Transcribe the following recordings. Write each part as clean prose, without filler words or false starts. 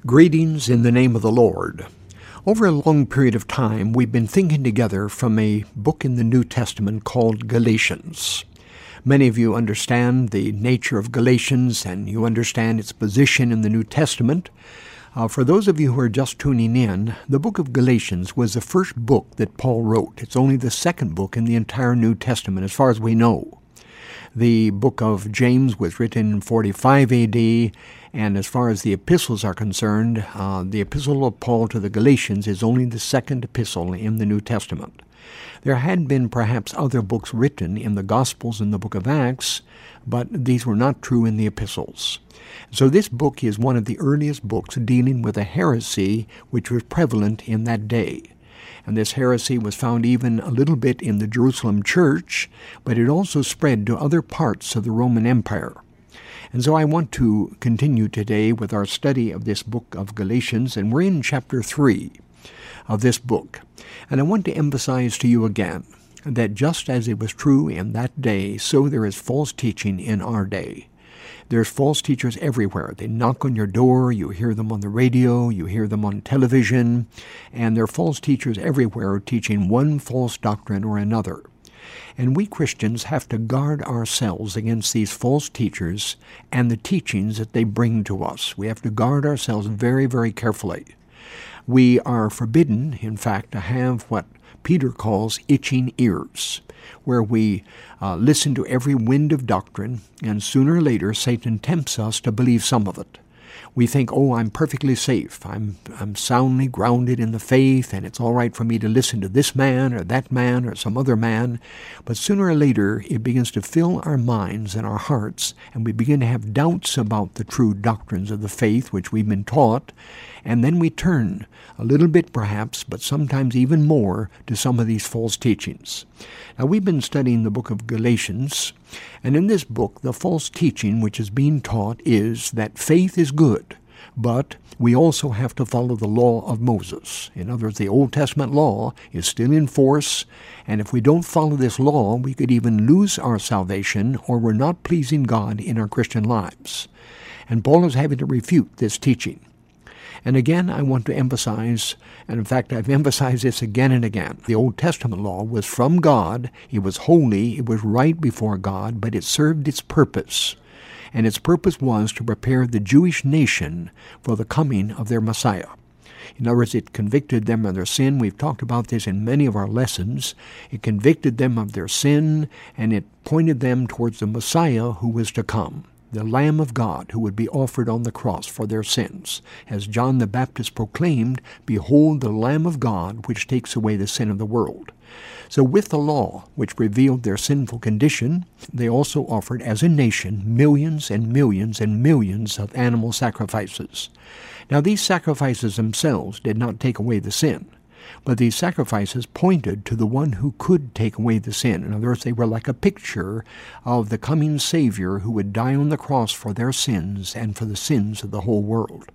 Greetings in the name of the Lord. Over a long period of time, we've been thinking together from a book in the New Testament called Galatians. Many of you understand the nature of Galatians, and you understand its position in the New Testament. For those of you who are just tuning in, the book of Galatians was the first book that Paul wrote. It's only the second book in the entire New Testament, as far as we know. The book of James was written in 45 A.D., and as far as the epistles are concerned, the epistle of Paul to the Galatians is only the second epistle in the New Testament. There had been perhaps other books written in the Gospels and the book of Acts, but these were not true in the epistles. So this book is one of the earliest books dealing with a heresy which was prevalent in that day. And this heresy was found even a little bit in the Jerusalem church, but it also spread to other parts of the Roman Empire. And so I want to continue today with our study of this book of Galatians, and we're in chapter 3 of this book. And I want to emphasize to you again that just as it was true in that day, so there is false teaching in our day. There's false teachers everywhere. They knock on your door, you hear them on the radio, you hear them on television, and there are false teachers everywhere teaching one false doctrine or another. And we Christians have to guard ourselves against these false teachers and the teachings that they bring to us. We have to guard ourselves very, very carefully. We are forbidden, in fact, to have what Peter calls itching ears, where we listen to every wind of doctrine, and sooner or later Satan tempts us to believe some of it. We think, I'm perfectly safe. I'm soundly grounded in the faith, and it's all right for me to listen to this man or some other man. But sooner or later, it begins to fill our minds and our hearts, and we begin to have doubts about the true doctrines of the faith which we've been taught. And then we turn a little bit perhaps, but sometimes even more, to some of these false teachings. Now, we've been studying the book of Galatians, and in this book, the false teaching which is being taught is that faith is good, but we also have to follow the law of Moses. In other words, the Old Testament law is still in force, and if we don't follow this law, we could even lose our salvation, or we're not pleasing God in our Christian lives. And Paul is having to refute this teaching. And again, I want to emphasize, and in fact, I've emphasized this again and again, the Old Testament law was from God, it was holy, it was right before God, but it served its purpose. And its purpose was to prepare the Jewish nation for the coming of their Messiah. In other words, it convicted them of their sin. We've talked about this in many of our lessons. It convicted them of their sin, and it pointed them towards the Messiah who was to come, the Lamb of God who would be offered on the cross for their sins. As John the Baptist proclaimed, "Behold the Lamb of God which takes away the sin of the world." So with the law, which revealed their sinful condition, they also offered as a nation millions and millions and millions of animal sacrifices. Now these sacrifices themselves did not take away the sin, but these sacrifices pointed to the one who could take away the sin. In other words, they were like a picture of the coming Savior who would die on the cross for their sins and for the sins of the whole world.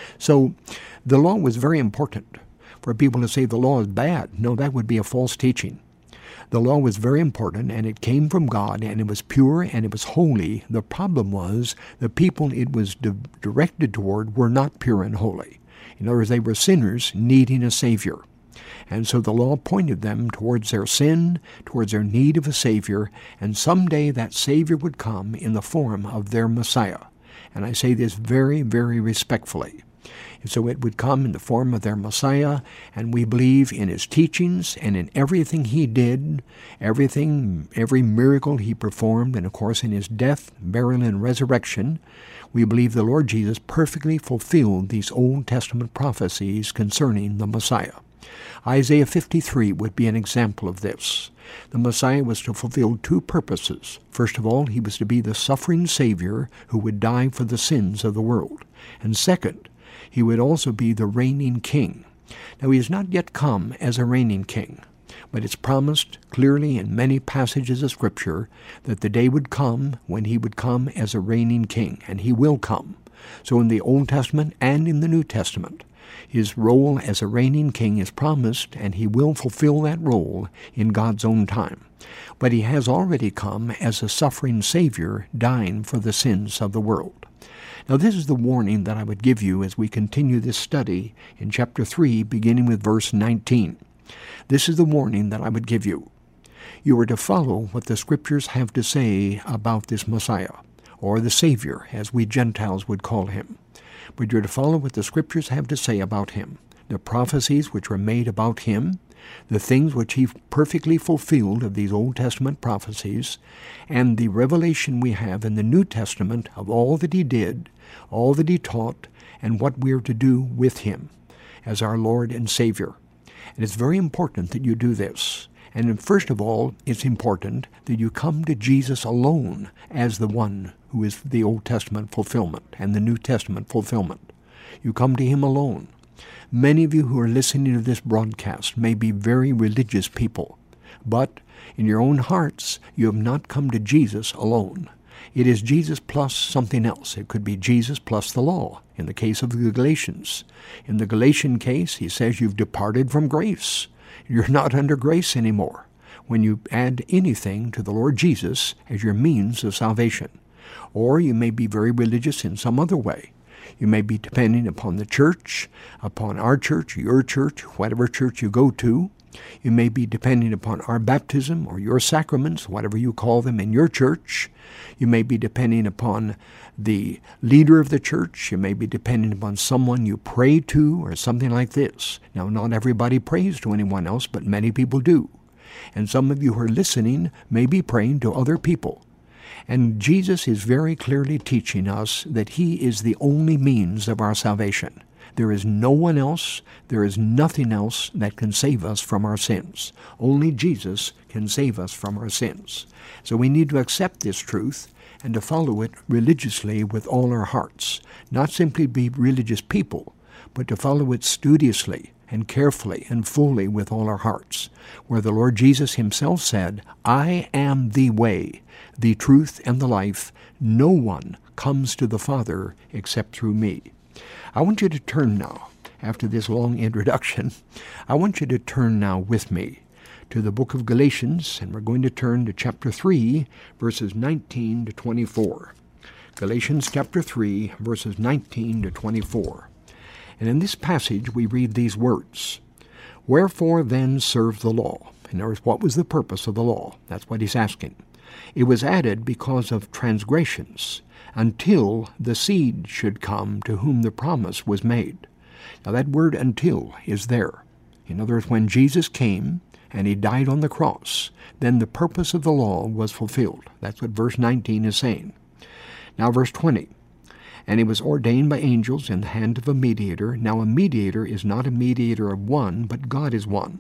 So the law was very important. For people to say the law is bad, no, that would be a false teaching. The law was very important, and it came from God, and it was pure, and it was holy. The problem was the people it was directed toward were not pure and holy. In other words, they were sinners needing a Savior. And so the law pointed them towards their sin, towards their need of a Savior, and someday that Savior would come in the form of their Messiah. And I say this very, very respectfully. And so it would come in the form of their Messiah, and we believe in his teachings and in everything he did, every miracle he performed, and of course in his death, burial, and resurrection. We believe the Lord Jesus perfectly fulfilled these Old Testament prophecies concerning the Messiah. Isaiah 53 would be an example of this. The Messiah was to fulfill two purposes. First of all, he was to be the suffering Savior who would die for the sins of the world. And second, he would also be the reigning king. Now, he has not yet come as a reigning king, but it's promised clearly in many passages of Scripture that the day would come when he would come as a reigning king, and he will come. So in the Old Testament and in the New Testament, his role as a reigning king is promised, and he will fulfill that role in God's own time. But he has already come as a suffering Savior, dying for the sins of the world. Now this is the warning that I would give you as we continue this study in chapter 3, beginning with verse 19. This is the warning that I would give you. You are to follow what the Scriptures have to say about this Messiah, or the Savior, as we Gentiles would call him. But you're to follow what the Scriptures have to say about him, the prophecies which were made about him, the things which he perfectly fulfilled of these Old Testament prophecies, and the revelation we have in the New Testament of all that he did, all that he taught, and what we are to do with him as our Lord and Savior. And it's very important that you do this. And first of all, it's important that you come to Jesus alone as the one who is the Old Testament fulfillment and the New Testament fulfillment. You come to him alone. Many of you who are listening to this broadcast may be very religious people, but in your own hearts, you have not come to Jesus alone. It is Jesus plus something else. It could be Jesus plus the law, in the case of the Galatians. In the Galatian case, he says you've departed from grace. You're not under grace anymore when you add anything to the Lord Jesus as your means of salvation. Or you may be very religious in some other way. You may be depending upon the church, upon our church, your church, whatever church you go to. You may be depending upon our baptism or your sacraments, whatever you call them in your church. You may be depending upon the leader of the church. You may be depending upon someone you pray to or something like this. Now, not everybody prays to anyone else, but many people do. And some of you who are listening may be praying to other people. And Jesus is very clearly teaching us that he is the only means of our salvation. There is no one else, there is nothing else that can save us from our sins. Only Jesus can save us from our sins. So we need to accept this truth and to follow it religiously with all our hearts. Not simply be religious people, but to follow it studiously and carefully and fully with all our hearts. Where the Lord Jesus himself said, I am the way, the truth, and the life. No one comes to the Father except through me. I want you to turn now, after this long introduction, I want you to turn now with me to the book of Galatians, and we're going to turn to chapter 3, verses 19 to 24. Galatians chapter 3, verses 19 to 24. And in this passage we read these words, Wherefore then serve the law? In other words, what was the purpose of the law? That's what he's asking. It was added because of transgressions, until the seed should come to whom the promise was made. Now that word until is there. In other words, when Jesus came and he died on the cross, then the purpose of the law was fulfilled. That's what verse 19 is saying. Now verse 20. And he was ordained by angels in the hand of a mediator. Now a mediator is not a mediator of one, but God is one.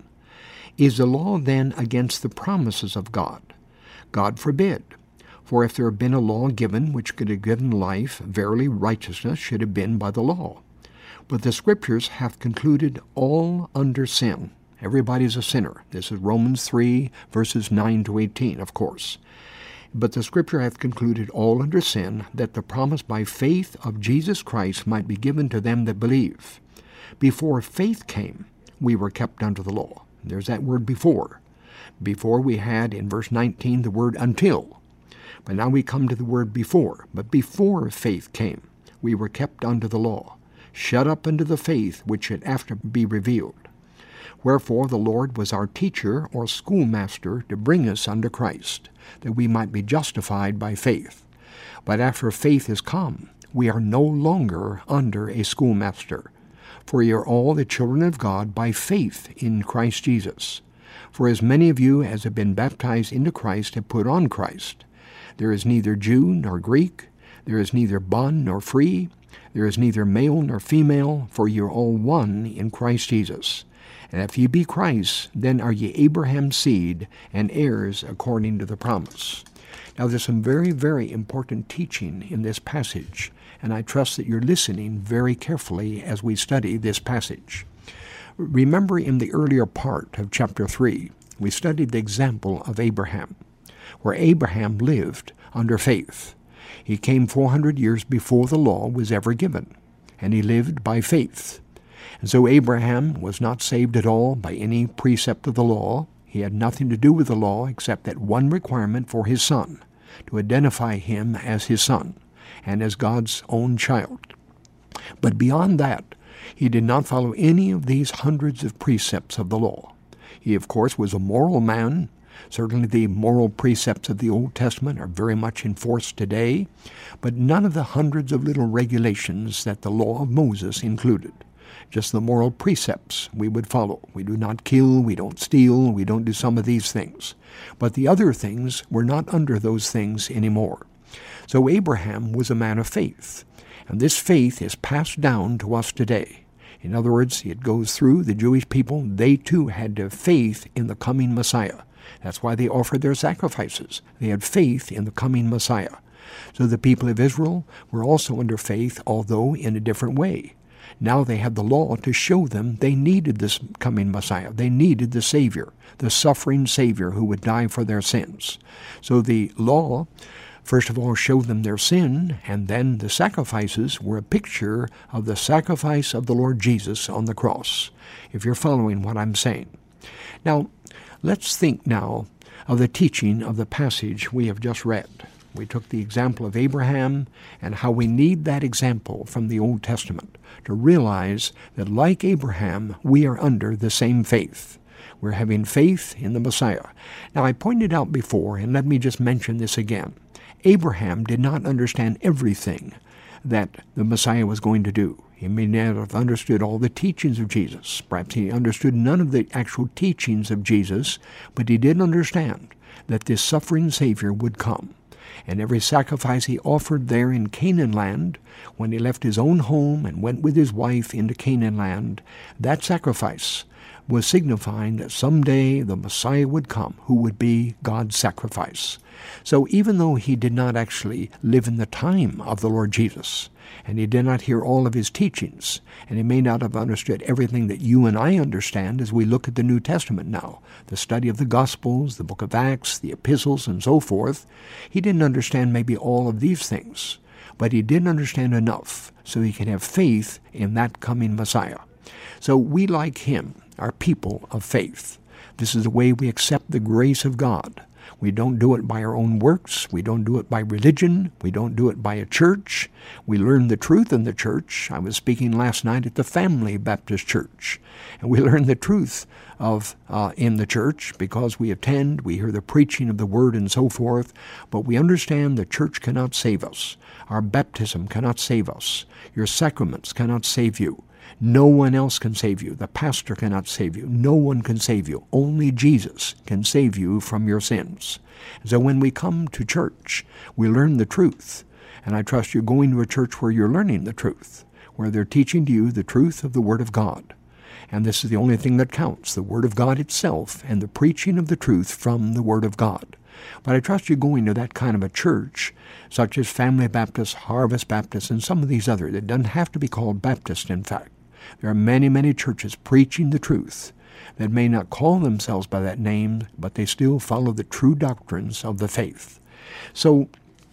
Is the law then against the promises of God? God forbid. For if there had been a law given which could have given life, verily righteousness should have been by the law. But the Scriptures have concluded all under sin. Everybody's a sinner. This is Romans 3, verses 9 to 18, of course. But the Scripture hath concluded all under sin, that the promise by faith of Jesus Christ might be given to them that believe. Before faith came, we were kept under the law. There's that word before. Before we had, in verse 19, the word until. But now we come to the word before. But before faith came, we were kept under the law, shut up unto the faith which should after be revealed. Wherefore the Lord was our teacher or schoolmaster to bring us unto Christ, that we might be justified by faith. But after faith is come, we are no longer under a schoolmaster. For ye are all the children of God by faith in Christ Jesus. For as many of you as have been baptized into Christ have put on Christ. There is neither Jew nor Greek, there is neither bond nor free, there is neither male nor female, for ye are all one in Christ Jesus. And if ye be Christ, then are ye Abraham's seed, and heirs according to the promise. Now there's some very, very important teaching in this passage, and I trust that you're listening very carefully as we study this passage. Remember in the earlier part of chapter 3, we studied the example of Abraham, where Abraham lived under faith. He came 400 years before the law was ever given, and he lived by faith. And so Abraham was not saved at all by any precept of the law. He had nothing to do with the law except that one requirement for his son, to identify him as his son. and as God's own child. But beyond that, he did not follow any of these hundreds of precepts of the law. He, of course, was a moral man. Certainly the moral precepts of the Old Testament are very much enforced today, but none of the hundreds of little regulations that the law of Moses included. Just the moral precepts we would follow. We do not kill, we don't steal, we don't do some of these things. But the other things were not under those things anymore. So Abraham was a man of faith, and this faith is passed down to us today. In other words, it goes through the Jewish people. They too had to have faith in the coming Messiah. That's why they offered their sacrifices. They had faith in the coming Messiah. So the people of Israel were also under faith, although in a different way. Now they had the law to show them they needed this coming Messiah. They needed the Savior, the suffering Savior who would die for their sins. So the law, first of all, showed them their sin, and then the sacrifices were a picture of the sacrifice of the Lord Jesus on the cross, if you're following what I'm saying. Now, let's think now of the teaching of the passage we have just read. We took the example of Abraham and how we need that example from the Old Testament to realize that like Abraham, we are under the same faith. We're having faith in the Messiah. Now, I pointed out before, and let me just mention this again. Abraham did not understand everything that the Messiah was going to do. He may not have understood all the teachings of Jesus. Perhaps he understood none of the actual teachings of Jesus, but he did understand that this suffering Savior would come. And every sacrifice he offered there in Canaan land, when he left his own home and went with his wife into Canaan land, that sacrifice was signifying that someday the Messiah would come, who would be God's sacrifice. So even though he did not actually live in the time of the Lord Jesus, and he did not hear all of his teachings, and he may not have understood everything that you and I understand as we look at the New Testament now, the study of the Gospels, the book of Acts, the epistles, and so forth, he didn't understand maybe all of these things, but he did understand enough so he can have faith in that coming Messiah. So we, like him, are people of faith. This is the way we accept the grace of God. We don't do it by our own works. We don't do it by religion. We don't do it by a church. We learn the truth in the church. I was speaking last night at the Family Baptist Church, and we learn the truth in the church because we attend, we hear the preaching of the Word and so forth, but we understand the church cannot save us. Our baptism cannot save us. Your sacraments cannot save you. No one else can save you. The pastor cannot save you. No one can save you. Only Jesus can save you from your sins. So when we come to church, we learn the truth. And I trust you're going to a church where you're learning the truth, where they're teaching to you the truth of the Word of God. And this is the only thing that counts, the Word of God itself and the preaching of the truth from the Word of God. But I trust you're going to that kind of a church, such as Family Baptist, Harvest Baptist, and some of these others. It doesn't have to be called Baptist, in fact. There are many, many churches preaching the truth that may not call themselves by that name, but they still follow the true doctrines of the faith. So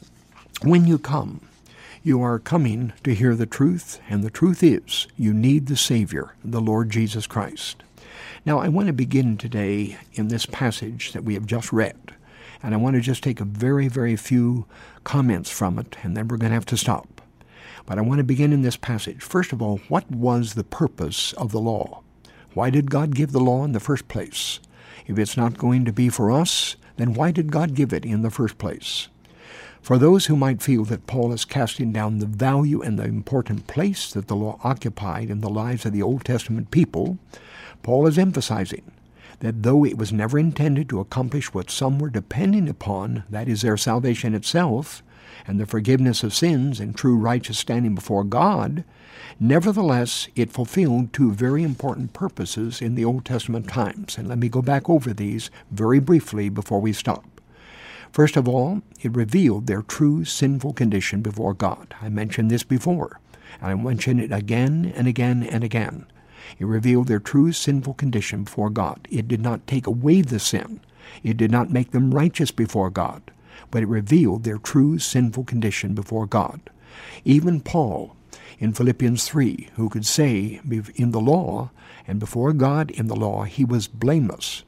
when you come, you are coming to hear the truth, and the truth is you need the Savior, the Lord Jesus Christ. Now, I want to begin today in this passage that we have just read, and I want to just take a very, very few comments from it, and then we're going to have to stop. But I want to begin in this passage. First of all, what was the purpose of the law? Why did God give the law in the first place? If it's not going to be for us, then why did God give it in the first place? For those who might feel that Paul is casting down the value and the important place that the law occupied in the lives of the Old Testament people, Paul is emphasizing that though it was never intended to accomplish what some were depending upon, that is their salvation itself, and the forgiveness of sins and true righteous standing before God, nevertheless it fulfilled two very important purposes in the Old Testament times. And let me go back over these very briefly before we stop. First of all, it revealed their true sinful condition before God. I mentioned this before, and I mention it again and again and again. It revealed their true sinful condition before God. It did not take away the sin. It did not make them righteous before God, but it revealed their true sinful condition before God. Even Paul, in Philippians 3, who could say in the law and before God in the law he was blameless,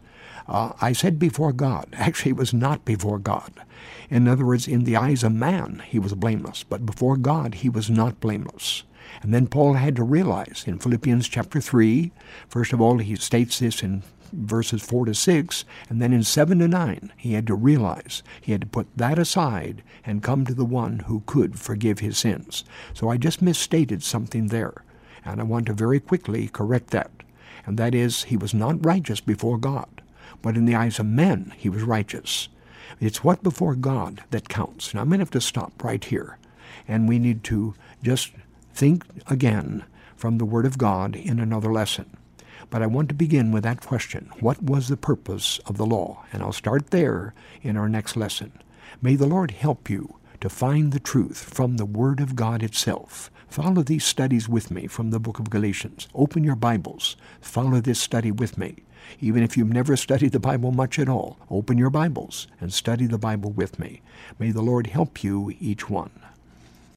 I said before God. Actually, it was not before God. In other words, in the eyes of man, he was blameless, but before God, he was not blameless. And then Paul had to realize in Philippians chapter 3, first of all, he states this in verses 4 to 6, and then in 7 to 9, he had to realize he had to put that aside and come to the one who could forgive his sins. So I just misstated something there, and I want to very quickly correct that. And that is, he was not righteous before God, but in the eyes of men, he was righteous. It's what before God that counts. And I'm going to have to stop right here, and we need to just think again from the Word of God in another lesson. But I want to begin with that question. What was the purpose of the law? And I'll start there in our next lesson. May the Lord help you to find the truth from the Word of God itself. Follow these studies with me from the book of Galatians. Open your Bibles. Follow this study with me. Even if you've never studied the Bible much at all, open your Bibles and study the Bible with me. May the Lord help you, each one.